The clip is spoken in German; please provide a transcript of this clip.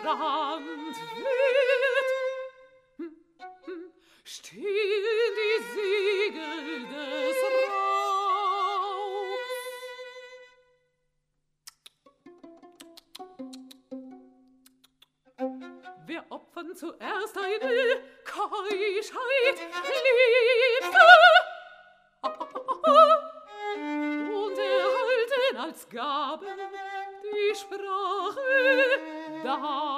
Brand wird, stehen die Segel des Rauchs. Wer opfern zuerst eine Keuschheit liebte und erhalten als Gaben die Sprache da